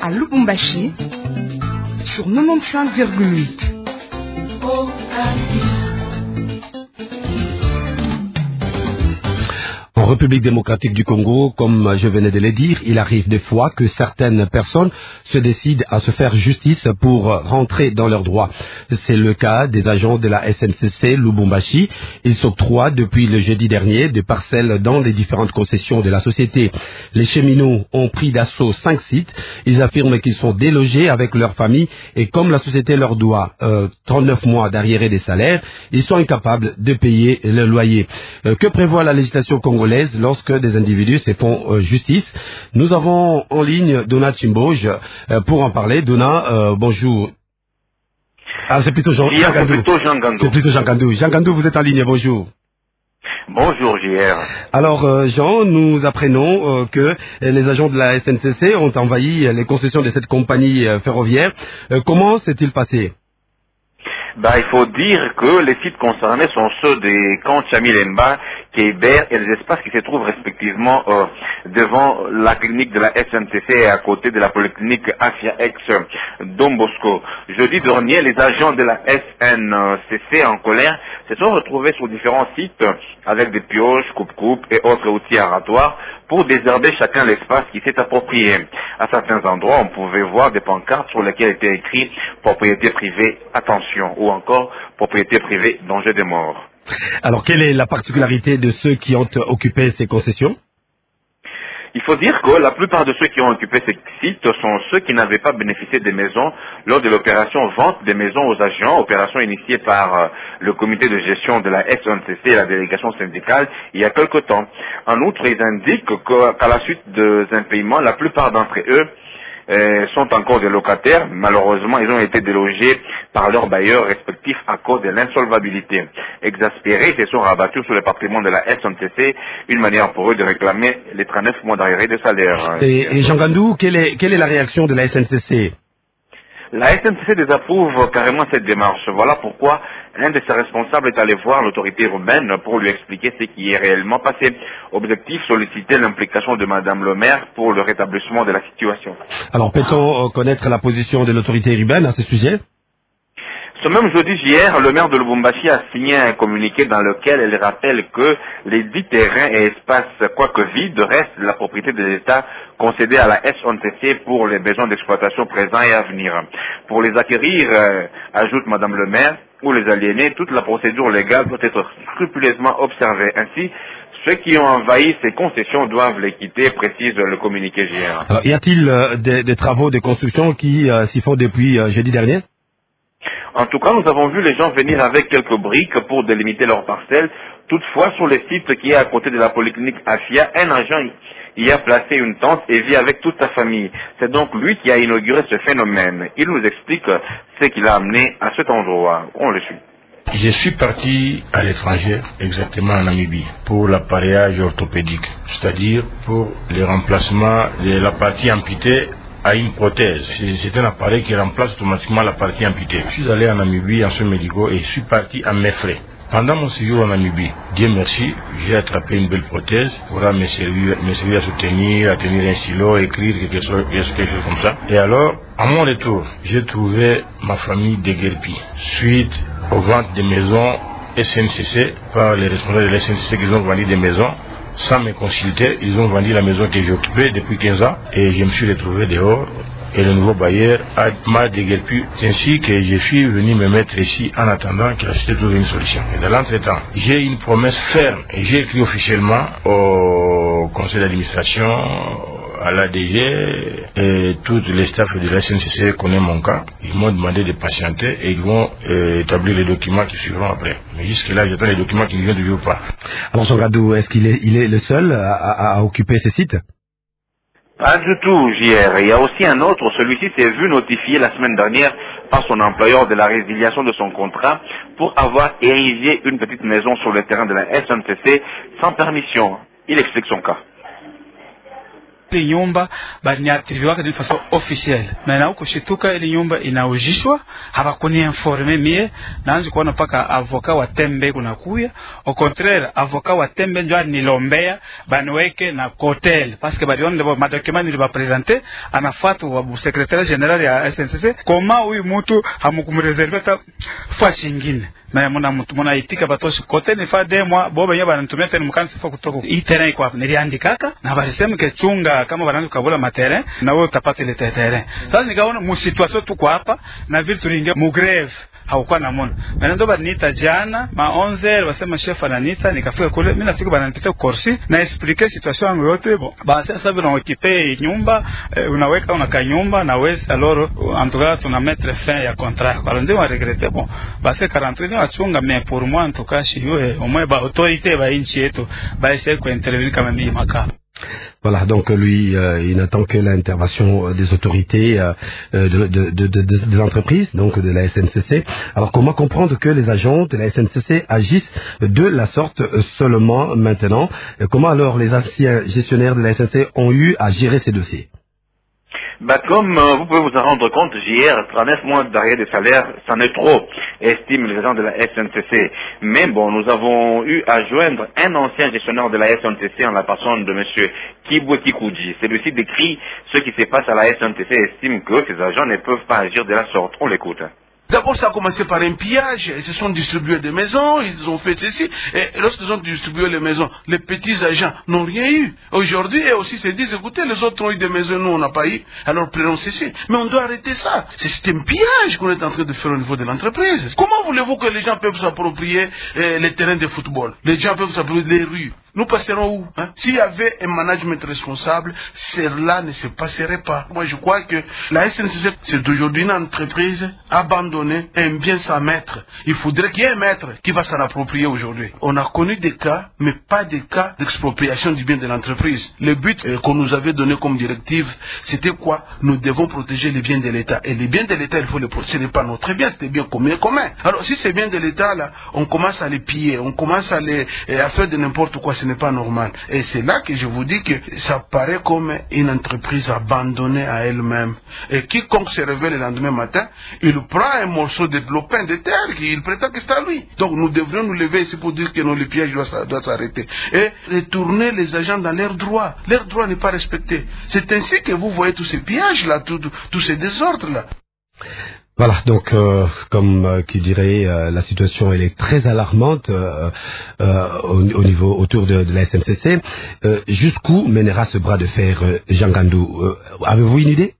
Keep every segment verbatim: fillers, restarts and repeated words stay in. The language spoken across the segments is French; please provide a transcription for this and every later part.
à Lubumbashi sur quatre-vingt-quinze virgule huit. En République démocratique du Congo, comme je venais de le dire, il arrive des fois que certaines personnes se décident à se faire justice pour rentrer dans leurs droits. C'est le cas des agents de la S N C C Lubumbashi. Ils s'octroient depuis le jeudi dernier des parcelles dans les différentes concessions de la société. Les cheminots ont pris d'assaut cinq sites. Ils affirment qu'ils sont délogés avec leur famille et comme la société leur doit euh, trente-neuf mois d'arriérés des salaires, ils sont incapables de payer le loyer. Euh, que prévoit la législation congolaise lorsque des individus se font euh, justice? Nous avons en ligne Dona Chimboj euh, pour en parler. Dona, euh, bonjour. Ah, c'est plutôt Jean, Jean Gandou. C'est plutôt Jean Gandou. Jean Gandou, vous êtes en ligne, bonjour. Bonjour J R. Alors euh, Jean, nous apprenons euh, que les agents de la S N C C ont envahi les concessions de cette compagnie euh, ferroviaire. Euh, comment s'est-il passé? Bah, il faut dire que les sites concernés sont ceux des camps Chamilemba, Kéber et les espaces qui se trouvent respectivement euh, devant la clinique de la S N C C et à côté de la polyclinique Afia Ex Don Bosco. Jeudi dernier, les agents de la S N C C en colère se sont retrouvés sur différents sites avec des pioches, coupe-coupe et autres outils aratoires pour désherber chacun l'espace qui s'est approprié. À certains endroits, on pouvait voir des pancartes sur lesquelles était écrit « Propriété privée, attention » ou encore « Propriété privée, danger de mort ». Alors, quelle est la particularité de ceux qui ont occupé ces concessions? Il faut dire que la plupart de ceux qui ont occupé ces sites sont ceux qui n'avaient pas bénéficié des maisons lors de l'opération vente des maisons aux agents, opération initiée par euh, le comité de gestion de la S N C C et la délégation syndicale il y a quelque temps. En outre, ils indiquent que, qu'à la suite des impayements, la plupart d'entre eux Euh, sont encore des locataires. Malheureusement, ils ont été délogés par leurs bailleurs respectifs à cause de l'insolvabilité. Exaspérés, ils se sont rabattus sur le patrimoine de la S N C C, une manière pour eux de réclamer les trente-neuf mois d'arriérés de salaire. Et, et Jean Gandou, quelle est, quelle est la réaction de la S N C C? La S N C C désapprouve carrément cette démarche. Voilà pourquoi un de ses responsables est allé voir l'autorité urbaine pour lui expliquer ce qui est réellement passé. Objectif, solliciter l'implication de Madame le maire pour le rétablissement de la situation. Alors, peut-on connaître la position de l'autorité urbaine à ce sujet? Ce même jeudi hier, le maire de Lubumbashi a signé un communiqué dans lequel elle rappelle que les dix terrains et espaces, quoique vides, restent de la propriété de l'État concédés à la S N C C pour les besoins d'exploitation présents et à venir. Pour les acquérir, euh, ajoute Madame le maire, ou les aliéner, toute la procédure légale doit être scrupuleusement observée. Ainsi, ceux qui ont envahi ces concessions doivent les quitter, précise le communiqué J R. Alors, y a-t-il euh, des, des travaux de construction qui euh, s'y font depuis euh, jeudi dernier? En tout cas, nous avons vu les gens venir avec quelques briques pour délimiter leurs parcelles. Toutefois, sur le site qui est à côté de la polyclinique Afia, un agent y a placé une tente et vit avec toute sa famille. C'est donc lui qui a inauguré ce phénomène. Il nous explique ce qui l'a amené à cet endroit. On le suit. Je suis parti à l'étranger, exactement en Namibie, pour l'appareillage orthopédique, c'est-à-dire pour le remplacement de la partie amputée à une prothèse. C'est un appareil qui remplace automatiquement la partie amputée. Je suis allé en Namibie en soins médicaux et je suis parti à mes frais. Pendant mon séjour en Namibie, Dieu merci, j'ai attrapé une belle prothèse pour me servir, me servir à soutenir, à tenir un stylo, écrire quelque chose, quelque chose comme ça. Et alors, à mon retour, j'ai trouvé ma famille déguerpie. Suite aux ventes des maisons S N C C par les responsables de la S N C C qui ont vendu des maisons, sans me consulter, ils ont vendu la maison que j'ai occupée depuis quinze ans et je me suis retrouvé dehors. Et le nouveau bailleur m'a déguerpi, ainsi que je suis venu me mettre ici en attendant que la société trouve une solution. Et dans l'entretemps, j'ai une promesse ferme et j'ai écrit officiellement au conseil d'administration, à l'A D G et tous les staffs de la S N C C connaissent mon cas. Ils m'ont demandé de patienter et ils vont euh, établir les documents qui suivront après. Mais jusque-là, j'attends les documents qui ne viennent toujours pas. Alors, Jean Gandou, est-ce qu'il est, il est le seul à, à, à occuper ces sites? Pas du tout, J R. Il y a aussi un autre, celui-ci s'est vu notifier la semaine dernière par son employeur de la résiliation de son contrat pour avoir érigé une petite maison sur le terrain de la S N C C sans permission. Il explique son cas. wapi nyumba baniatriviwaka d'une façon officielle. Maintenant kushituka ile nyumba inaujishwa habakuni informer mie naanza kuona paka avocat wa Tembe kuna kuya. Au contraire avocat wa Tembe ndio nilombea banweke na hotel parce que baliona lebo madokimani liba présenter anafuata wa secrétaire général ya S N C C koma huyu mtu hamukumreserve ta fasi nyingine. Na muna mtu muna itika batoshi kote ni fa de mwa boba nyaba anatumia tena mkansi fa kutoka hii terrain kwa niliandikaka na balisema ke chunga kama banaanza kabula materrain na wewe utapata ile terrain. Sasa nikaona mu situation tuko hapa na vile tuliingia mu greve haukuwa na mona. Mimi ndo banita jana ma onze heures wasema chef ananita nikafika kule mimi nafika bananipita kursi na expliquer situation yangu yote bon. Basi sasa vile unakipe nyumba eh, unaweka unaka nyumba na wewe alors en tout cas tuna mettre fin ya contrat. Kwa ndio on regrette bon. Basi quarante achunga mais pour moi en tout cas chez eux au moins ba autorité ba inchi yetu ba essayer ko intervenir kama mimi maka. Voilà, donc lui, euh, il n'attend que l'intervention des autorités euh, de, de, de, de, de l'entreprise, donc de la S N C C. Alors comment comprendre que les agents de la S N C C agissent de la sorte seulement maintenant? Comment alors les anciens gestionnaires de la S N C C ont eu à gérer ces dossiers? Bah, comme euh, vous pouvez vous en rendre compte, J R, trente-neuf mois d'arrêt de salaire, c'en est trop, estiment les agents de la S N C C. Mais bon, nous avons eu à joindre un ancien gestionnaire de la S N C C en la personne de M. Kibweki Kouji. Celui-ci décrit ce qui se passe à la S N C C et estime que ces agents ne peuvent pas agir de la sorte. On l'écoute. D'abord, ça a commencé par un pillage. Ils se sont distribués des maisons, ils ont fait ceci. Et lorsqu'ils ont distribué les maisons, les petits agents n'ont rien eu. Aujourd'hui, et aussi se disent, écoutez, les autres ont eu des maisons, nous on n'a pas eu. Alors prenons ceci. Mais on doit arrêter ça. C'est un pillage qu'on est en train de faire au niveau de l'entreprise. Comment voulez-vous que les gens peuvent s'approprier eh, les terrains de football? Les gens peuvent s'approprier les rues. Nous passerons où hein? S'il y avait un management responsable, cela ne se passerait pas. Moi, je crois que la S N C C, c'est aujourd'hui une entreprise abandonnée, aime bien sa maître. Il faudrait qu'il y ait un maître qui va s'en approprier aujourd'hui. On a connu des cas, mais pas des cas d'expropriation du bien de l'entreprise. Le but euh, qu'on nous avait donné comme directive, c'était quoi? Nous devons protéger les biens de l'État. Et les biens de l'État, il faut les protéger. Ce n'est pas notre bien, c'est des biens communs. communs. Alors, si ces biens de l'État, là, on commence à les piller, on commence à, les, à faire de n'importe quoi, ce n'est pas normal. Et c'est là que je vous dis que ça paraît comme une entreprise abandonnée à elle-même. Et quiconque se réveille le lendemain matin, il prend un morceau de lopin de terre qu'il prétend que c'est à lui. Donc nous devrions nous lever ici pour dire que non, le piège doit, doit s'arrêter. Et retourner les agents dans leurs droits. Leur droit n'est pas respecté. C'est ainsi que vous voyez tous ces pièges-là, tous tout ces désordres-là. Voilà, donc euh, comme euh, qui dirait, euh, la situation elle est très alarmante euh, euh, au, au niveau autour de, de la S N C C. Euh, jusqu'où mènera ce bras de fer, euh, Jean Gandou? euh, Avez-vous une idée?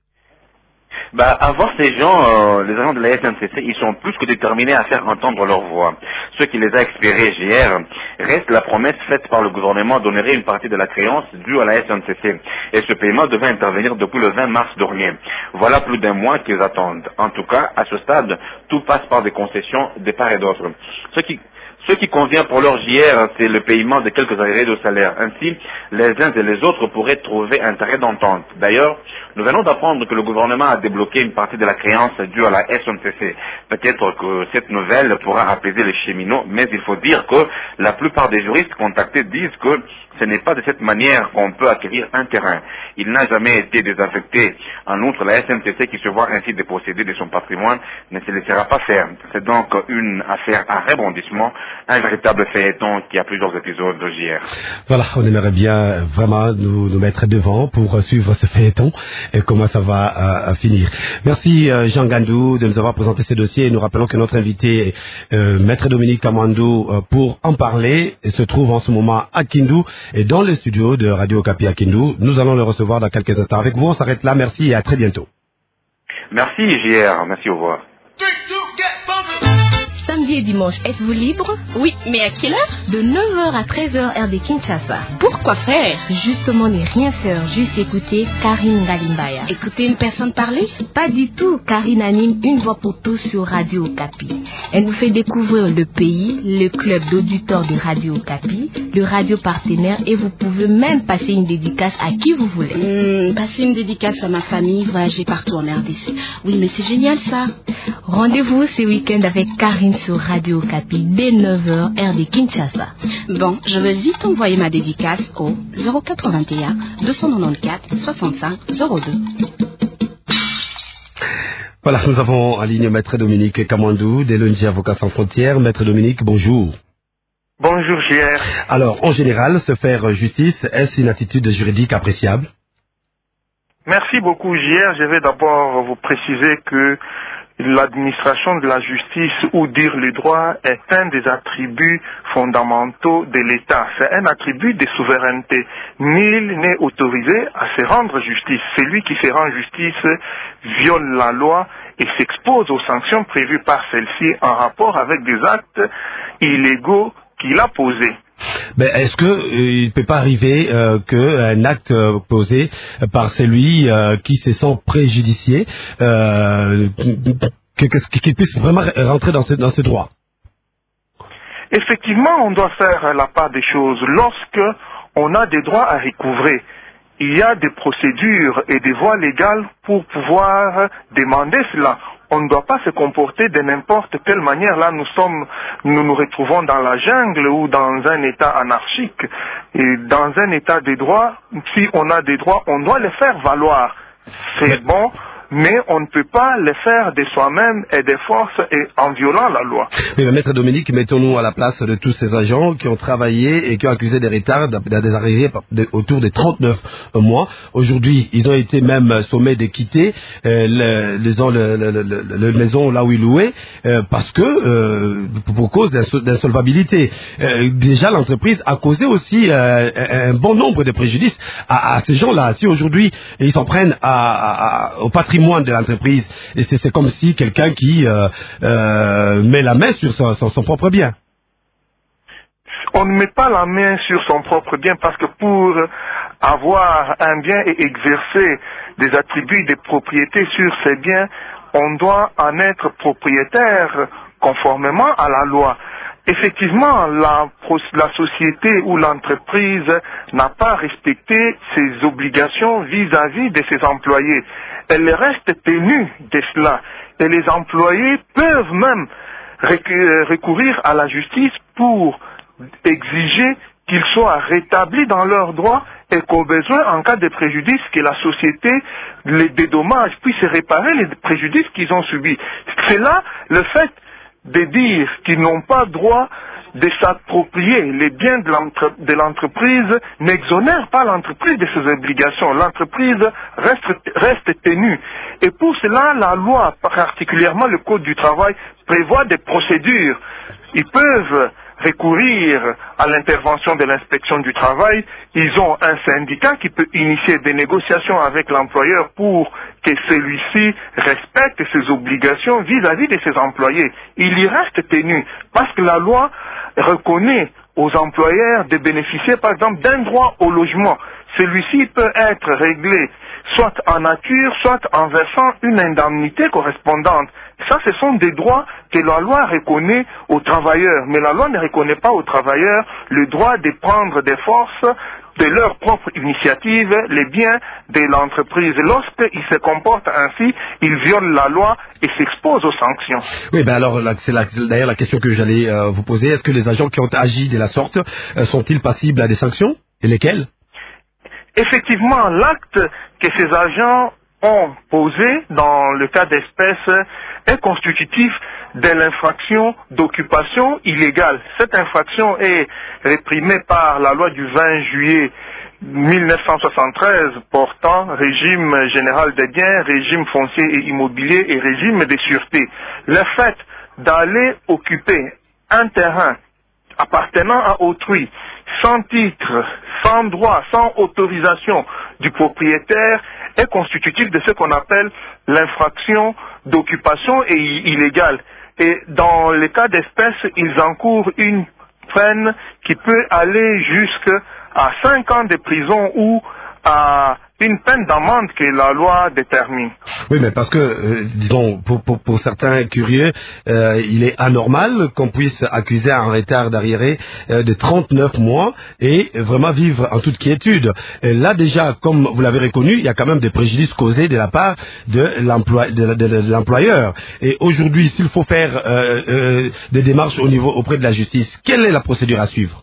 Bah, avoir ces gens, euh, les agents de la S N C C, ils sont plus que déterminés à faire entendre leur voix. Ce qui les a expirés hier reste la promesse faite par le gouvernement d'honorer une partie de la créance due à la S N C C. Et ce paiement devait intervenir depuis le vingt mars dernier. Voilà plus d'un mois qu'ils attendent. En tout cas, à ce stade, tout passe par des concessions de part et d'autre. Ce qui Ce qui convient pour leur J R, c'est le paiement de quelques arriérés de salaire. Ainsi, les uns et les autres pourraient trouver un terrain d'entente. D'ailleurs, nous venons d'apprendre que le gouvernement a débloqué une partie de la créance due à la S N C C. Peut-être que cette nouvelle pourra apaiser les cheminots, mais il faut dire que la plupart des juristes contactés disent que ce n'est pas de cette manière qu'on peut acquérir un terrain. Il n'a jamais été désaffecté. En outre, la S N C C qui se voit ainsi dépossédée de son patrimoine ne se laissera pas faire. C'est donc une affaire à rebondissement, un véritable feuilleton qui a plusieurs épisodes de J R. Voilà, on aimerait bien vraiment nous, nous mettre devant pour suivre ce feuilleton et comment ça va euh, finir. Merci euh, Jean Gandou de nous avoir présenté ce dossier. Nous rappelons que notre invité, euh, Maître Dominique Kamandou, euh, pour en parler, se trouve en ce moment à Kindu et dans le studio de Radio Okapi à Kindu. Nous allons le recevoir dans quelques instants avec vous. On s'arrête là. Merci et à très bientôt. Merci J R. Merci, au revoir. Samedi et dimanche, êtes-vous libre? Oui, mais à quelle heure? De neuf heures à treize heures, heure de Kinshasa. Pourquoi faire? Justement, ne rien faire, juste écouter Karine Galimbaya. Écouter une personne parler? Pas du tout. Karine anime Une voix pour tous sur Radio Okapi. Elle vous fait découvrir le pays, le club d'auditeurs de Radio Okapi, le radio partenaire, et vous pouvez même passer une dédicace à qui vous voulez. Mmh, passer une dédicace à ma famille, voyager partout en R D C. Oui, mais c'est génial ça. Rendez-vous ce week-end avec Karine sur sur Radio Okapi dès neuf heures, heure de Kinshasa. Bon, je vais vite envoyer ma dédicace au zéro quatre-vingt-un deux cent quatre-vingt-quatorze soixante-cinq zéro deux. Voilà, nous avons en ligne Maître Dominique Kamandou, des L O N G Avocats Sans Frontières. Maître Dominique, bonjour. Bonjour, J R. Alors, en général, se faire justice, est-ce une attitude juridique appréciable? Merci beaucoup, J R. Je vais d'abord vous préciser que l'administration de la justice, ou dire le droit, est un des attributs fondamentaux de l'État. C'est un attribut de souveraineté. Nul n'est autorisé à se rendre justice. Celui qui se rend justice viole la loi et s'expose aux sanctions prévues par celle-ci en rapport avec des actes illégaux qu'il a posés. Mais est-ce que euh, il ne peut pas arriver euh, qu'un acte euh, posé par celui euh, qui se sent préjudicié, euh, qu'il puisse vraiment rentrer dans ce, dans ce droit? Effectivement, on doit faire la part des choses. Lorsque on a des droits à recouvrer, il y a des procédures et des voies légales pour pouvoir demander cela. On ne doit pas se comporter de n'importe quelle manière. Là, nous sommes, nous nous retrouvons dans la jungle ou dans un état anarchique. Et dans un état des droits, si on a des droits, on doit les faire valoir. C'est bon, mais on ne peut pas les faire de soi-même et de force et en violant la loi. Oui, mais Maître Dominique, mettons-nous à la place de tous ces agents qui ont travaillé et qui ont accusé des retards, des arrivées autour de trente-neuf mois. Aujourd'hui, ils ont été même sommés de quitter euh, le, le, le, le, le, le maison là où ils louaient euh, parce que, euh, pour cause d'insolvabilité. Euh, déjà, l'entreprise a causé aussi euh, un bon nombre de préjudices à, à ces gens-là. Si aujourd'hui, ils s'en prennent à, à, au patrimoine de l'entreprise, et c'est comme si quelqu'un qui euh, euh, met la main sur son, son, son propre bien. On ne met pas la main sur son propre bien parce que pour avoir un bien et exercer des attributs de propriété sur ces biens, on doit en être propriétaire conformément à la loi. Effectivement, la, la société ou l'entreprise n'a pas respecté ses obligations vis-à-vis de ses employés. Elle reste tenue de cela. Et les employés peuvent même recourir à la justice pour exiger qu'ils soient rétablis dans leurs droits et qu'au besoin, en cas de préjudice, que la société les dédommage, puisse réparer les préjudices qu'ils ont subis. C'est là le fait de dire qu'ils n'ont pas droit de s'approprier les biens de l'entreprise n'exonère pas l'entreprise de ses obligations. L'entreprise reste, reste tenue. Et pour cela, la loi, particulièrement le Code du travail, prévoit des procédures. Ils peuvent recourir à l'intervention de l'inspection du travail. Ils ont un syndicat qui peut initier des négociations avec l'employeur pour que celui-ci respecte ses obligations vis-à-vis de ses employés. Il y reste tenu parce que la loi reconnaît aux employeurs de bénéficier par exemple d'un droit au logement. Celui-ci peut être réglé soit en nature, soit en versant une indemnité correspondante. Ça, ce sont des droits que la loi reconnaît aux travailleurs. Mais la loi ne reconnaît pas aux travailleurs le droit de prendre des forces de leur propre initiative les biens de l'entreprise. Lorsqu'ils se comportent ainsi, ils violent la loi et s'exposent aux sanctions. Oui, ben alors c'est d'ailleurs la question que j'allais euh, vous poser. Est-ce que les agents qui ont agi de la sorte euh, sont-ils passibles à des sanctions? Et lesquelles? Effectivement, l'acte que ces agents ont posé dans le cas d'espèce est constitutif de l'infraction d'occupation illégale. Cette infraction est réprimée par la loi du vingt juillet mille neuf cent soixante-treize portant régime général des biens, régime foncier et immobilier et régime de sûreté. Le fait d'aller occuper un terrain appartenant à autrui, sans titre, sans droit, sans autorisation du propriétaire, est constitutif de ce qu'on appelle l'infraction d'occupation et illégale. Et dans les cas d'espèce, ils encourent une peine qui peut aller jusqu'à cinq ans de prison ou à une peine d'amende que la loi détermine. Oui, mais parce que, euh, disons, pour, pour, pour certains curieux, euh, il est anormal qu'on puisse accuser un retard d'arriéré euh, de trente-neuf mois et vraiment vivre en toute quiétude. Et là, déjà, comme vous l'avez reconnu, il y a quand même des préjudices causés de la part de l'emploi, de, de, de l'employeur. Et aujourd'hui, s'il faut faire euh, euh, des démarches au niveau auprès de la justice, quelle est la procédure à suivre?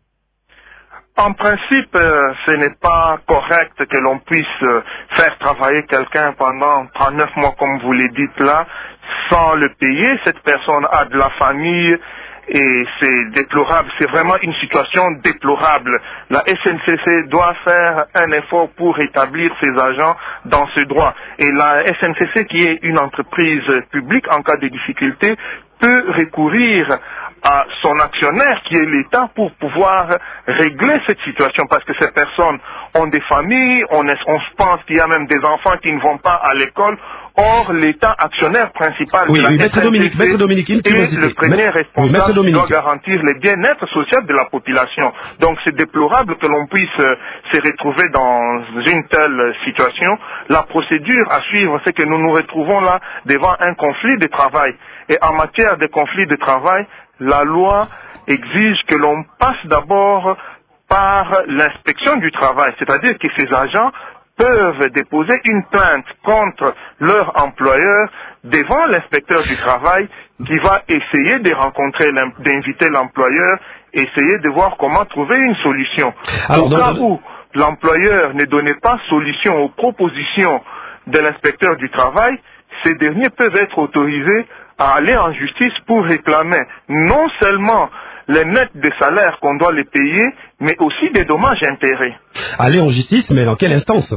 En principe, euh, ce n'est pas correct que l'on puisse euh, faire travailler quelqu'un pendant trente-neuf mois, comme vous le dites là, sans le payer. Cette personne a de la famille et c'est déplorable. C'est vraiment une situation déplorable. La S N C C doit faire un effort pour rétablir ses agents dans ce droit. Et la S N C C, qui est une entreprise publique, en cas de difficulté, peut recourir à son actionnaire qui est l'État pour pouvoir régler cette situation, parce que ces personnes ont des familles, on, est, on pense qu'il y a même des enfants qui ne vont pas à l'école. Or, l'État actionnaire principal oui, de la oui, S N C C Dominique, Maître Dominique, une est le premier Maître, responsable oui, qui doit garantir le bien-être social de la population. Donc c'est déplorable que l'on puisse euh, se retrouver dans une telle situation. La procédure à suivre, c'est que nous nous retrouvons là devant un conflit de travail. Et en matière de conflit de travail, la loi exige que l'on passe d'abord par l'inspection du travail, c'est-à-dire que ces agents peuvent déposer une plainte contre leur employeur devant l'inspecteur du travail qui va essayer de rencontrer, d'inviter l'employeur, essayer de voir comment trouver une solution. Alors, Au cas dans... où l'employeur ne donnait pas solution aux propositions de l'inspecteur du travail, ces derniers peuvent être autorisés à aller en justice pour réclamer non seulement les nets des salaires qu'on doit les payer, mais aussi des dommages intérêts. Aller en justice, mais dans quelle instance?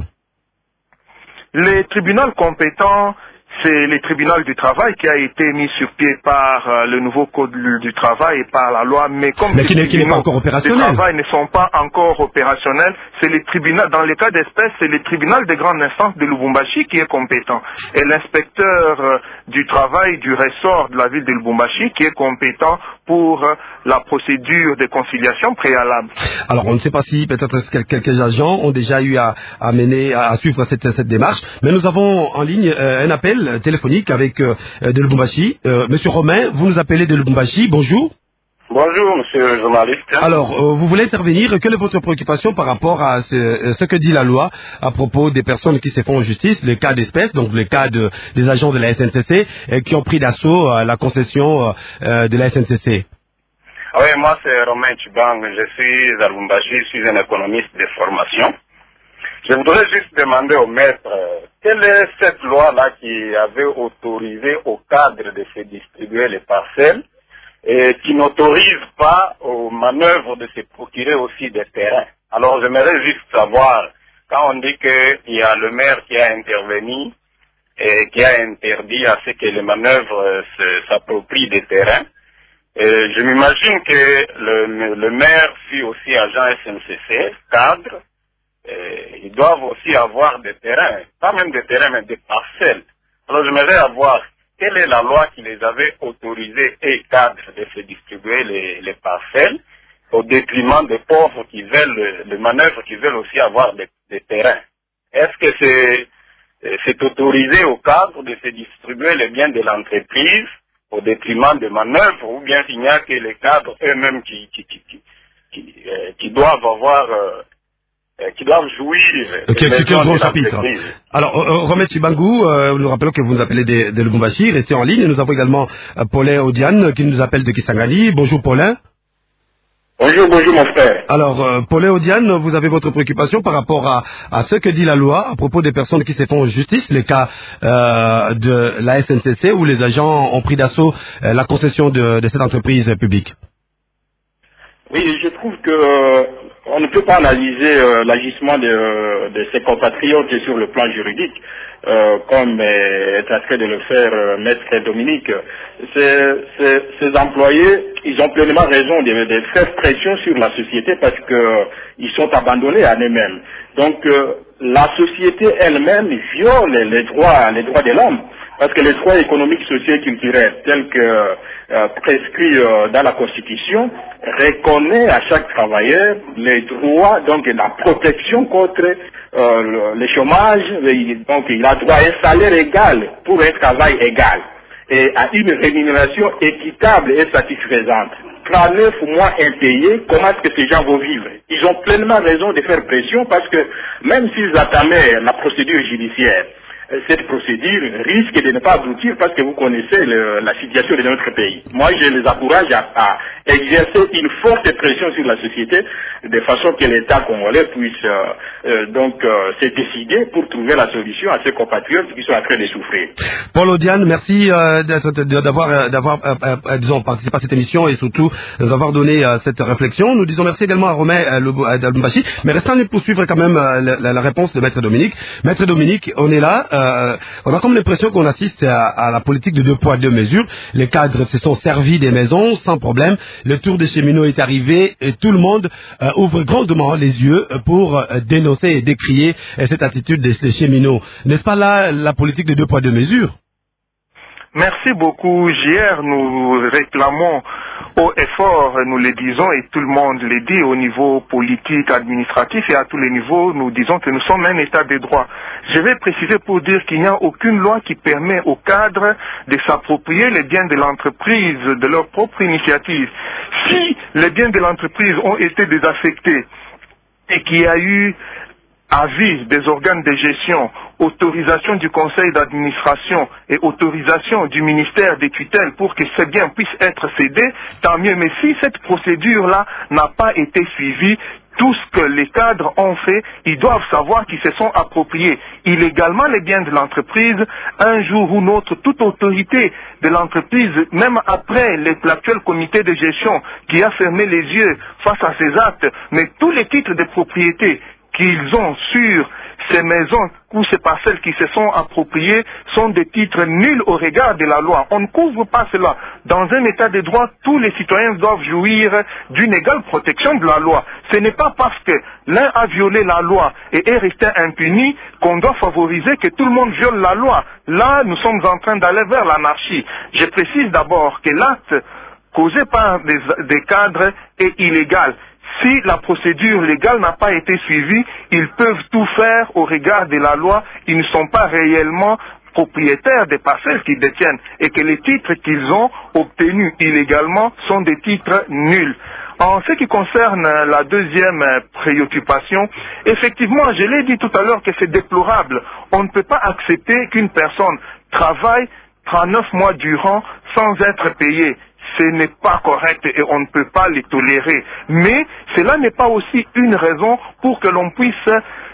Les tribunaux compétents, c'est le tribunal du travail qui a été mis sur pied par euh, le nouveau code du travail et par la loi, mais comme mais les qui n'est pas encore opérationnel. du travail ne sont pas encore opérationnels, c'est les tribunaux, dans les cas d'espèce, c'est le tribunal de grande instance de Lubumbashi qui est compétent. Et l'inspecteur euh, du travail du ressort de la ville de Lubumbashi qui est compétent pour euh, la procédure de conciliation préalable. Alors on ne sait pas si peut-être quelques agents ont déjà eu à, à mener, à suivre cette, cette démarche, mais nous avons en ligne euh, un appel téléphonique avec euh, de Lubumbashi. Euh, Monsieur Romain, vous nous appelez de Lubumbashi, bonjour. Bonjour, monsieur le journaliste. Alors, euh, vous voulez intervenir. Quelle est votre préoccupation par rapport à ce, ce que dit la loi à propos des personnes qui se font en justice, les cas d'espèce, donc les cas de, des agents de la S N C C et qui ont pris d'assaut euh, la concession euh, de la S N C C? Oui, moi c'est Romain Chibang, je suis à Lubumbashi, je suis un économiste de formation. Je voudrais juste demander au maître, euh, quelle est cette loi-là qui avait autorisé au cadre de se distribuer les parcelles et qui n'autorise pas aux manœuvres de se procurer aussi des terrains. Alors j'aimerais juste savoir, quand on dit qu'il y a le maire qui a intervenu et qui a interdit à ce que les manœuvres s'approprient des terrains, et je m'imagine que le, le maire fut aussi agent S N C C, cadre, et ils doivent aussi avoir des terrains, pas même des terrains, mais des parcelles. Alors j'aimerais avoir quelle est la loi qui les avait autorisés et cadres de se distribuer les, les parcelles au détriment des pauvres qui veulent, les manœuvres qui veulent aussi avoir des, des terrains. Est-ce que c'est, c'est autorisé au cadre de se distribuer les biens de l'entreprise au détriment des manœuvres, ou bien il n'y a que les cadres eux-mêmes qui, qui, qui, qui, qui, euh, qui doivent avoir... Euh, qui doivent jouir okay, c'est un gros chapitre. Alors, euh, Romain Chibangou, euh, nous rappelons que vous nous appelez de, de Lubumbashi, restez en ligne. Nous avons également euh, Paulin Odiane qui nous appelle de Kisangani. Bonjour Paulin. Bonjour, bonjour mon frère. Alors, euh, Paulin Odiane, vous avez votre préoccupation par rapport à, à ce que dit la loi à propos des personnes qui se font justice, les cas euh, de la S N C C où les agents ont pris d'assaut euh, la concession de, de cette entreprise publique. Oui, je trouve que euh, on ne peut pas analyser euh, l'agissement de, de ses compatriotes sur le plan juridique, euh, comme est en train de le faire euh, Maître Dominique. Ces, ces, ces employés, ils ont pleinement raison de, de faire pression sur la société parce que euh, ils sont abandonnés à eux-mêmes. Donc euh, la société elle-même viole les droits, les droits de l'homme. Parce que les droits économiques, sociaux et culturels, tels que euh, prescrits euh, dans la Constitution, reconnaît à chaque travailleur les droits, donc la protection contre euh, le, le chômage. Donc il a droit à un salaire égal pour un travail égal et à une rémunération équitable et satisfaisante. trente-neuf mois impayés, comment est-ce que ces gens vont vivre? Ils ont pleinement raison de faire pression parce que même s'ils attamaient la procédure judiciaire, cette procédure risque de ne pas aboutir parce que vous connaissez le, la situation de notre pays. Moi, je les encourage à, à exercer une forte pression sur la société de façon que l'État congolais puisse euh, euh, donc euh, se décider pour trouver la solution à ces compatriotes qui sont en train de souffrir. Paul Odiane, merci euh, d'avoir d'avoir euh, euh, disons participé à cette émission et surtout d'avoir donné euh, cette réflexion. Nous disons merci également à Romain euh, Dalumbashi, mais restons à poursuivre quand même euh, la, la réponse de Maître Dominique. Maître Dominique, on est là. Euh, Euh, on a comme l'impression qu'on assiste à, à la politique de deux poids deux mesures. Les cadres se sont servis des maisons sans problème. Le tour des cheminots est arrivé et tout le monde euh, ouvre grandement les yeux pour euh, dénoncer et décrier euh, cette attitude des, des cheminots. N'est-ce pas là la politique de deux poids deux mesures? Merci beaucoup. Hier, nous réclamons haut et fort, nous le disons et tout le monde le dit au niveau politique, administratif et à tous les niveaux, nous disons que nous sommes un état de droit. Je vais préciser pour dire qu'il n'y a aucune loi qui permet aux cadres de s'approprier les biens de l'entreprise de leur propre initiative. Si les biens de l'entreprise ont été désaffectés et qu'il y a eu avis des organes de gestion, autorisation du conseil d'administration et autorisation du ministère des tutelles pour que ces biens puissent être cédés, tant mieux. Mais si cette procédure-là n'a pas été suivie, tout ce que les cadres ont fait, ils doivent savoir qu'ils se sont appropriés illégalement les biens de l'entreprise. Un jour ou l'autre, toute autorité de l'entreprise, même après l'actuel comité de gestion qui a fermé les yeux face à ces actes, mais tous les titres de propriété qu'ils ont sur ces maisons ou ces parcelles qui se sont appropriées sont des titres nuls au regard de la loi. On ne couvre pas cela. Dans un état de droit, tous les citoyens doivent jouir d'une égale protection de la loi. Ce n'est pas parce que l'un a violé la loi et est resté impuni qu'on doit favoriser que tout le monde viole la loi. Là, nous sommes en train d'aller vers l'anarchie. Je précise d'abord que l'acte causé par des, des cadres est illégal. Si la procédure légale n'a pas été suivie, ils peuvent tout faire au regard de la loi. Ils ne sont pas réellement propriétaires des parcelles qu'ils détiennent et que les titres qu'ils ont obtenus illégalement sont des titres nuls. En ce qui concerne la deuxième préoccupation, effectivement, je l'ai dit tout à l'heure que c'est déplorable. On ne peut pas accepter qu'une personne travaille trente-neuf mois durant sans être payée. Ce n'est pas correct et on ne peut pas les tolérer. Mais cela n'est pas aussi une raison pour que l'on puisse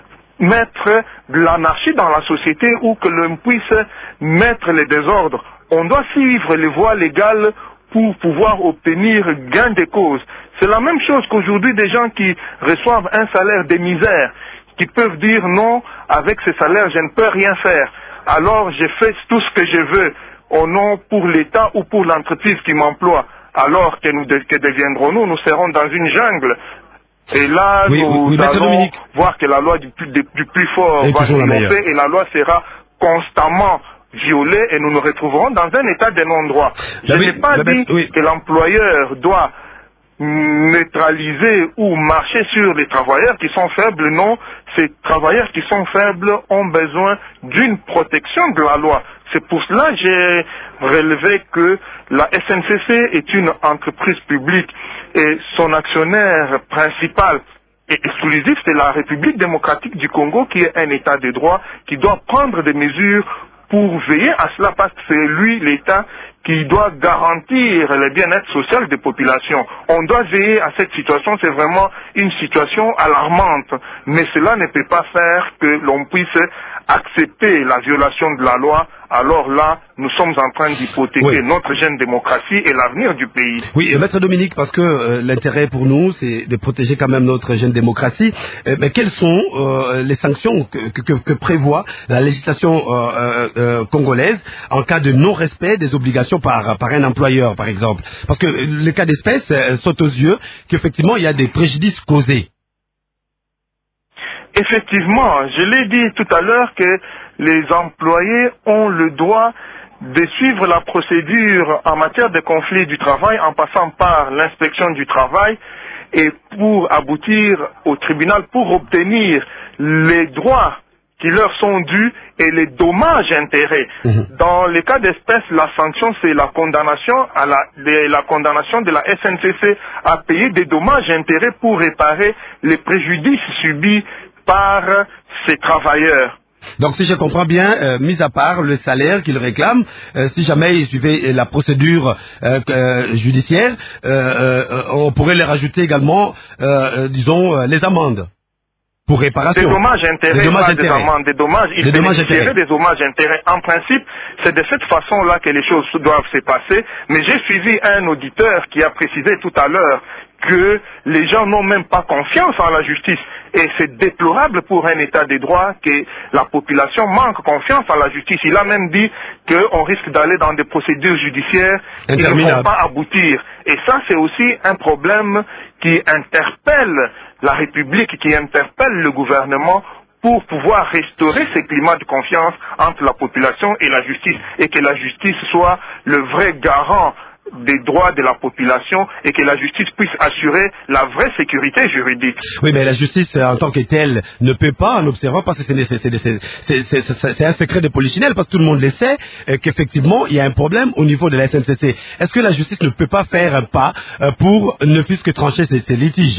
mettre de l'anarchie dans la société ou que l'on puisse mettre les désordres. On doit suivre les voies légales pour pouvoir obtenir gain de cause. C'est la même chose qu'aujourd'hui des gens qui reçoivent un salaire de misère, qui peuvent dire non, avec ce salaire je ne peux rien faire. Alors je fais tout ce que je veux au nom pour l'État ou pour l'entreprise qui m'emploie. Alors que nous de, que deviendrons-nous? Nous serons dans une jungle. Et là, oui, nous oui, allons voir que la loi du plus, du plus fort et va triompher et la loi sera constamment violée et nous nous retrouverons dans un état de non-droit. Je oui, n'ai pas dit oui. que l'employeur doit neutraliser ou marcher sur les travailleurs qui sont faibles. Non, ces travailleurs qui sont faibles ont besoin d'une protection de la loi. C'est pour cela que j'ai relevé que la S N C C est une entreprise publique et son actionnaire principal et exclusif, c'est la République démocratique du Congo qui est un État de droit qui doit prendre des mesures pour veiller à cela parce que c'est lui, l'État, qui doit garantir le bien-être social des populations. On doit veiller à cette situation, c'est vraiment une situation alarmante. Mais cela ne peut pas faire que l'on puisse accepter la violation de la loi. Alors là, nous sommes en train d'hypothéquer oui. notre jeune démocratie et l'avenir du pays. Oui, et Maître Dominique, parce que euh, l'intérêt pour nous, c'est de protéger quand même notre jeune démocratie. Euh, mais quelles sont euh, les sanctions que, que, que prévoit la législation euh, euh, congolaise en cas de non-respect des obligations par, par un employeur, par exemple? Parce que le cas d'espèce euh, saute aux yeux qu'effectivement, il y a des préjudices causés. Effectivement, je l'ai dit tout à l'heure que les employés ont le droit de suivre la procédure en matière de conflit du travail en passant par l'inspection du travail et pour aboutir au tribunal pour obtenir les droits qui leur sont dus et les dommages-intérêts. Mmh. Dans les cas d'espèce, la sanction, c'est la condamnation à la, de, la condamnation de la S N C C à payer des dommages-intérêts pour réparer les préjudices subis par ces travailleurs. Donc, si je comprends bien, euh, mis à part le salaire qu'ils réclament, euh, si jamais ils suivaient la procédure euh, euh, judiciaire, euh, euh, on pourrait les rajouter également, euh, euh, disons, euh, les amendes. Pour réparation. Des dommages intérêts, des dommages des amendes, des dommages, ils bénéficieraient des dommages intérêts. En principe, c'est de cette façon-là que les choses doivent se passer. Mais j'ai suivi un auditeur qui a précisé tout à l'heure que les gens n'ont même pas confiance en la justice. Et c'est déplorable pour un état de droit que la population manque confiance en la justice. Il a même dit qu'on risque d'aller dans des procédures judiciaires qui ne vont pas aboutir. Et ça, c'est aussi un problème qui interpelle la République, qui interpelle le gouvernement pour pouvoir restaurer ce climat de confiance entre la population et la justice, et que la justice soit le vrai garant des droits de la population et que la justice puisse assurer la vraie sécurité juridique. Oui, mais la justice en tant que telle ne peut pas, en observant, parce que c'est un secret de polichinelle, parce que tout le monde le sait, qu'effectivement, il y a un problème au niveau de la S N C C. Est-ce que la justice ne peut pas faire un pas pour ne fût-ce que trancher ces, ces litiges?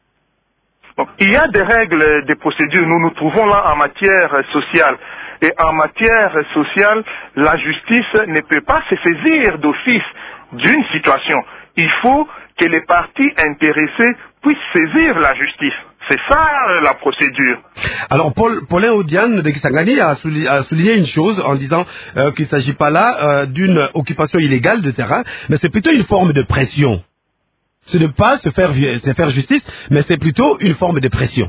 Donc, il y a des règles, des procédures. Nous nous trouvons là en matière sociale. Et en matière sociale, la justice ne peut pas se saisir d'office d'une situation. Il faut que les parties intéressées puissent saisir la justice. C'est ça la procédure. Alors Paul, Paulin Odiane de Kisangani a souligné, a souligné une chose en disant euh, qu'il ne s'agit pas là euh, d'une occupation illégale de terrain, mais c'est plutôt une forme de pression. Ce n'est pas se faire, se faire justice, mais c'est plutôt une forme de pression.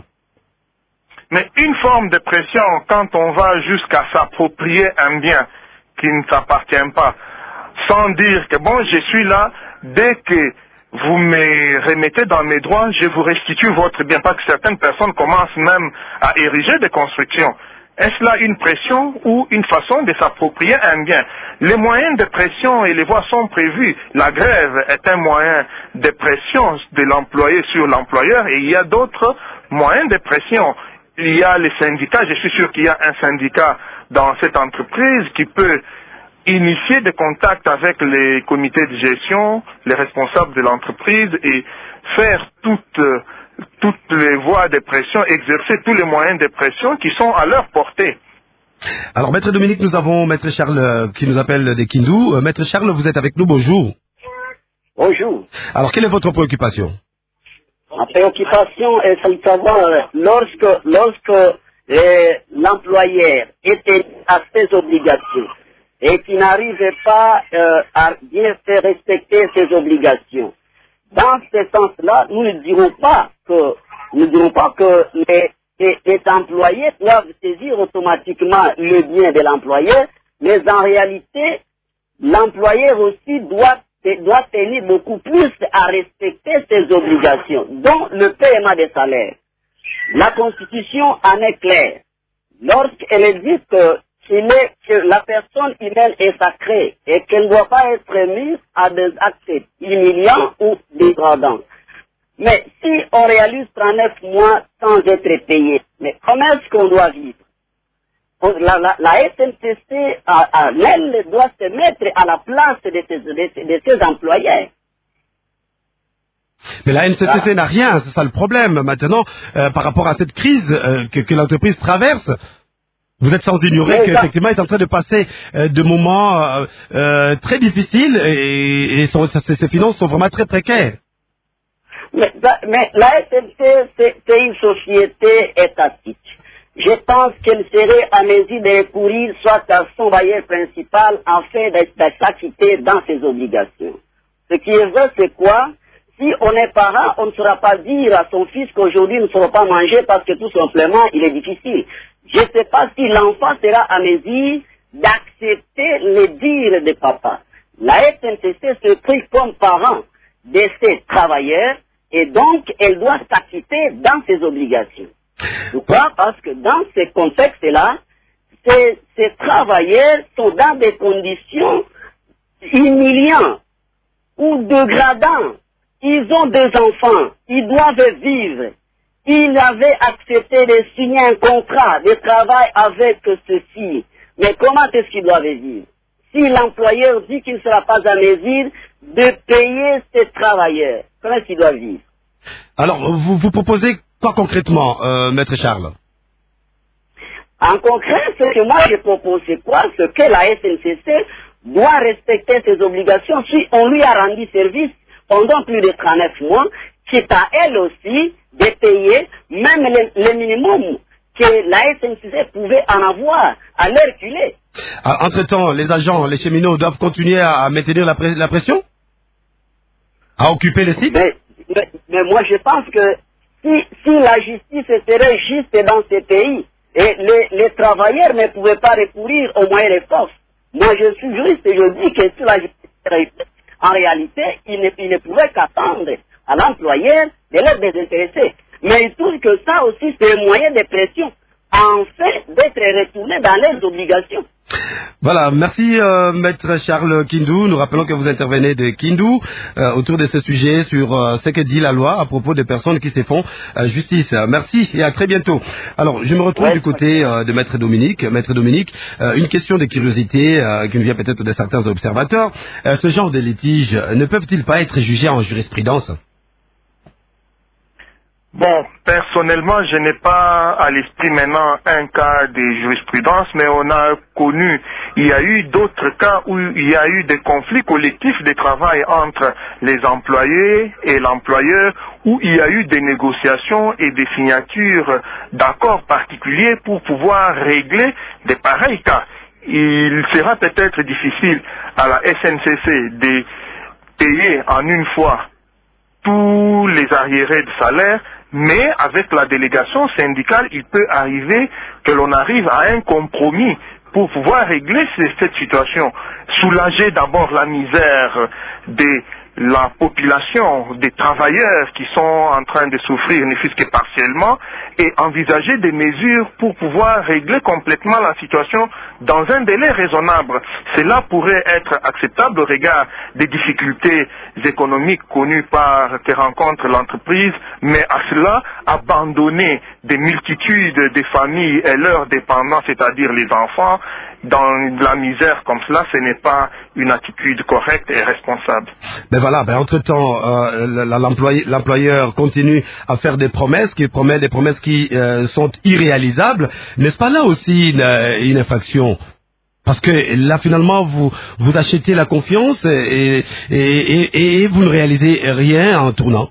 Mais une forme de pression quand on va jusqu'à s'approprier un bien qui ne s'appartient pas, sans dire que bon, je suis là, dès que vous me remettez dans mes droits, je vous restitue votre bien, parce que certaines personnes commencent même à ériger des constructions. Est-ce là une pression ou une façon de s'approprier un bien? Les moyens de pression et les voies sont prévus. La grève est un moyen de pression de l'employé sur l'employeur et il y a d'autres moyens de pression. Il y a les syndicats, je suis sûr qu'il y a un syndicat dans cette entreprise qui peut initier des contacts avec les comités de gestion, les responsables de l'entreprise et faire toutes, toutes les voies de pression, exercer tous les moyens de pression qui sont à leur portée. Alors, Maître Dominique, nous avons Maître Charles euh, qui nous appelle des Kindu. Euh, Maître Charles, vous êtes avec nous, bonjour. Bonjour. Alors, quelle est votre préoccupation? Ma préoccupation est de savoir, lorsque, lorsque l'employeur était à ses obligations et qui n'arrivait pas euh, à bien faire respecter ses obligations, dans ce sens-là, nous ne dirons pas que, nous ne dirons pas que les, les, les employés doivent saisir automatiquement le bien de l'employeur, mais en réalité, l'employeur aussi doit doit tenir beaucoup plus à respecter ses obligations, dont le paiement des salaires. La Constitution en est claire. Lorsqu'elle dit que, est, que la personne humaine est sacrée et qu'elle ne doit pas être mise à des actes humiliants ou dégradants. Mais si on réalise trente-neuf mois sans être payé, mais comment est-ce qu'on doit vivre? La, la, la S N C C, à, à, elle doit se mettre à la place de ses, de, de ses employés. Mais la N C C C n'a rien, c'est ça le problème. Maintenant, euh, par rapport à cette crise euh, que, que l'entreprise traverse, vous êtes sans ignorer qu'effectivement, elle est en train de passer euh, de moments euh, euh, très difficiles et, et son, ses, ses finances sont vraiment très précaires. Mais, mais la S N C C, c'est une société étatique. Je pense qu'elle serait à mesure de recourir soit à son bailleur principal afin d'être s'acquitter dans ses obligations. Ce qui est vrai, c'est quoi? Si on est parent, on ne saura pas dire à son fils qu'aujourd'hui ne saura pas manger parce que tout simplement, il est difficile. Je ne sais pas si l'enfant sera à mesure d'accepter les dires de papa. La S N C C se prie comme parent de ses travailleurs et donc elle doit s'acquitter dans ses obligations. Pourquoi? Parce que dans ce contexte-là, ces, ces travailleurs sont dans des conditions humiliantes ou dégradantes. Ils ont des enfants, ils doivent vivre. Ils avaient accepté de signer un contrat de travail avec ceux-ci. Mais comment est-ce qu'ils doivent vivre? Si l'employeur dit qu'il ne sera pas à mesure de payer ces travailleurs, comment est-ce qu'ils doivent vivre? Alors, vous, vous proposez quoi concrètement, euh, Maître Charles? En concret, ce que moi je propose, c'est quoi? Ce que la S N C C doit respecter ses obligations si on lui a rendu service pendant plus de trente-neuf mois, c'est à elle aussi de payer même le, le minimum que la S N C C pouvait en avoir à l'heure qu'il est. Entre-temps, les agents, les cheminots doivent continuer à, à maintenir la, pré la pression? À occuper les sites? mais, mais, mais moi je pense que si, si la justice serait juste dans ces pays, et les, les travailleurs ne pouvaient pas recourir aux moyens de force, moi je suis juriste et je dis que si la justice serait juste, en réalité, ils ne, ils ne pouvaient qu'attendre à l'employeur de les désintéresser. Mais ils trouvent que ça aussi, c'est un moyen de pression, en fait, d'être retournés dans leurs obligations. Voilà, merci euh, Maître Charles Kindou. Nous rappelons que vous intervenez de Kindou euh, autour de ce sujet sur euh, ce que dit la loi à propos des personnes qui se font euh, justice. Merci et à très bientôt. Alors, je me retrouve ouais. du côté euh, de Maître Dominique. Maître Dominique, euh, une question de curiosité euh, qui nous vient peut-être de certains observateurs. Euh, ce genre de litiges ne peuvent-ils pas être jugés en jurisprudence? Bon, personnellement, je n'ai pas à l'esprit maintenant un cas de jurisprudence, mais on a connu, il y a eu d'autres cas où il y a eu des conflits collectifs de travail entre les employés et l'employeur, où il y a eu des négociations et des signatures d'accords particuliers pour pouvoir régler des pareils cas. Il sera peut-être difficile à la S N C C de payer en une fois tous les arriérés de salaire, mais avec la délégation syndicale, il peut arriver que l'on arrive à un compromis pour pouvoir régler cette situation, soulager d'abord la misère des la population, des travailleurs qui sont en train de souffrir, ne fût-ce que partiellement, et envisager des mesures pour pouvoir régler complètement la situation dans un délai raisonnable. Cela pourrait être acceptable au regard des difficultés économiques connues par que rencontre l'entreprise, mais à cela, abandonner des multitudes de familles et leurs dépendants, c'est-à-dire les enfants, dans la misère comme cela, ce n'est pas une attitude correcte et responsable. Ben voilà, ben entre-temps, euh, l'employeur continue à faire des promesses, qui promet des promesses qui euh, sont irréalisables. N'est-ce pas là aussi une, une infraction? Parce que là, finalement, vous, vous achetez la confiance et, et, et, et vous ne réalisez rien en tournant.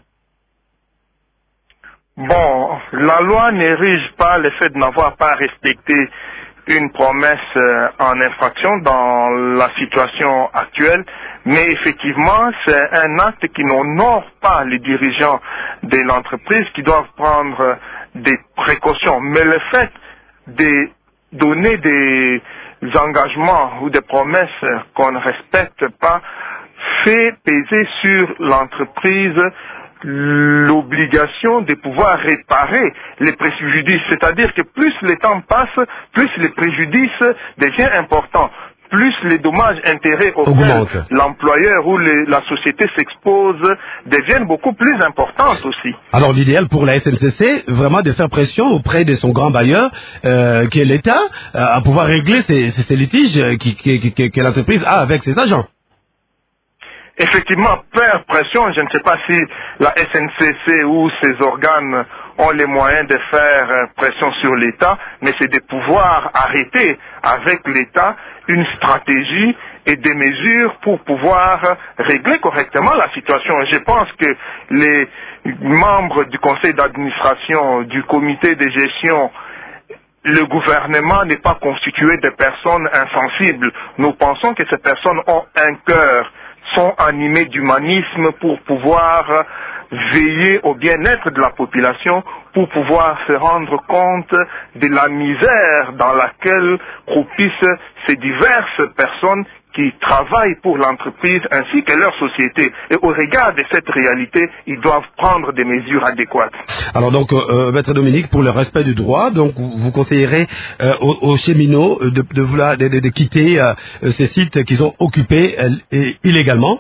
Bon, la loi n'érige pas le fait de n'avoir pas respecté une promesse euh, en infraction dans la situation actuelle, mais effectivement, c'est un acte qui n'honore pas les dirigeants de l'entreprise qui doivent prendre des précautions. Mais le fait de donner des engagements ou des promesses qu'on ne respecte pas fait peser sur l'entreprise l'obligation de pouvoir réparer les préjudices. C'est-à-dire que plus le temps passe, plus les préjudices deviennent importants. Plus les dommages intérêts auxquels l'employeur ou les, la société s'expose deviennent beaucoup plus importantes aussi. Alors l'idéal pour la S N C C, vraiment de faire pression auprès de son grand bailleur, euh, qui est l'État, euh, à pouvoir régler ces, ces, ces litiges qui, qui, qui, que l'entreprise a avec ses agents. Effectivement, faire pression, je ne sais pas si la S N C C ou ses organes ont les moyens de faire pression sur l'État, mais c'est de pouvoir arrêter avec l'État une stratégie et des mesures pour pouvoir régler correctement la situation. Je pense que les membres du conseil d'administration, du comité de gestion, le gouvernement n'est pas constitué de personnes insensibles. Nous pensons que ces personnes ont un cœur, sont animés d'humanisme pour pouvoir veiller au bien-être de la population, pour pouvoir se rendre compte de la misère dans laquelle croupissent ces diverses personnes qui travaillent pour l'entreprise ainsi que leur société. Et au regard de cette réalité, ils doivent prendre des mesures adéquates. Alors donc, euh, Maître Dominique, pour le respect du droit, donc vous conseillerez euh, aux, aux cheminots de, de, vouloir, de, de, de quitter euh, ces sites qu'ils ont occupés euh, illégalement?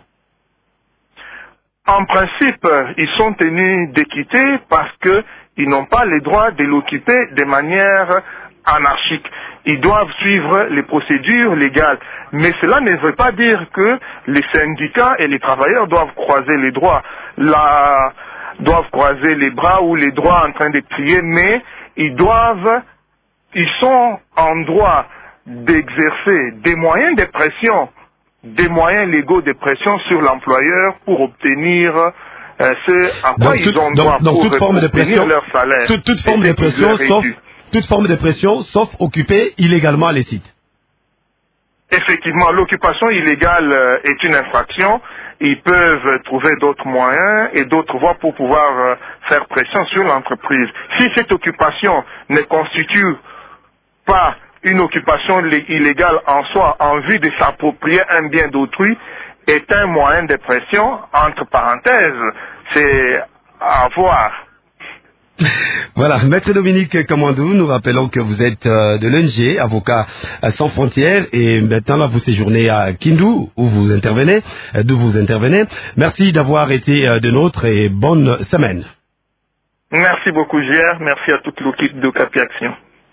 En principe, ils sont tenus de quitter parce qu'ils n'ont pas le droit de l'occuper de manière anarchique. Ils doivent suivre les procédures légales. Mais cela ne veut pas dire que les syndicats et les travailleurs doivent croiser les droits, la, doivent croiser les bras ou les droits en train de crier, mais ils doivent, ils sont en droit d'exercer des moyens de pression, des moyens légaux de pression sur l'employeur pour obtenir euh, ce à quoi donc, ils tout, ont donc, droit donc, pour toute forme de pression, leur salaire. Toute, toute forme de pression, sauf, toute forme de pression, sauf occuper illégalement les sites. Effectivement, l'occupation illégale euh, est une infraction. Ils peuvent trouver d'autres moyens et d'autres voies pour pouvoir euh, faire pression sur l'entreprise. Si cette occupation ne constitue pas une occupation illégale en soi, en vue de s'approprier un bien d'autrui, est un moyen de pression, entre parenthèses, c'est à voir. Voilà, Maître Dominique Kamandou, nous rappelons que vous êtes euh, de l'O N G, avocat euh, sans frontières, et maintenant là vous séjournez à Kindu, où vous intervenez, euh, d'où vous intervenez. Merci d'avoir été euh, de nôtres et bonne semaine. Merci beaucoup, J R. Merci à toute l'équipe de Capi Action.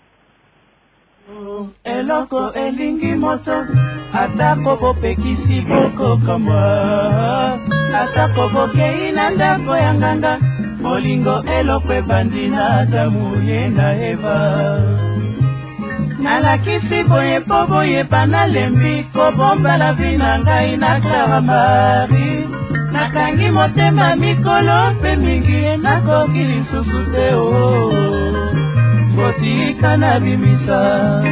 Eloko elingi moto atako bopekisi boko kama atako bokei na ndako ya nganga molingo eloko ebandi na Adamu ye na Eva nalakisi boye po boye banalembi kobomba la vi na ngai na karamari nakangi motema mikolo mpe mingi nakoki lisusu te o botika na bimisa